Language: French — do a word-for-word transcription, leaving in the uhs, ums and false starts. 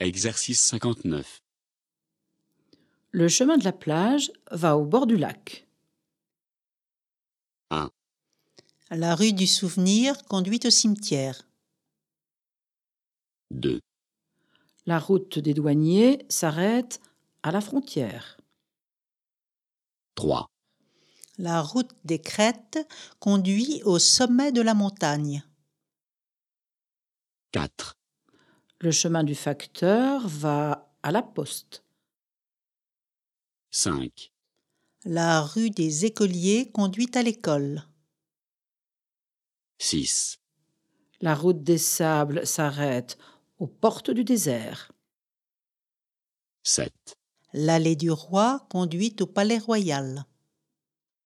Exercice cinquante-neuf. Le chemin de la plage va au bord du lac. un. La rue du Souvenir conduit au cimetière. deux. La route des douaniers s'arrête à la frontière. trois. La route des Crêtes conduit au sommet de la montagne. quatre. Le chemin du facteur va à la poste. cinq. La rue des Écoliers conduit à l'école. six. La route des sables s'arrête aux portes du désert. sept. L'allée du Roi conduit au Palais Royal.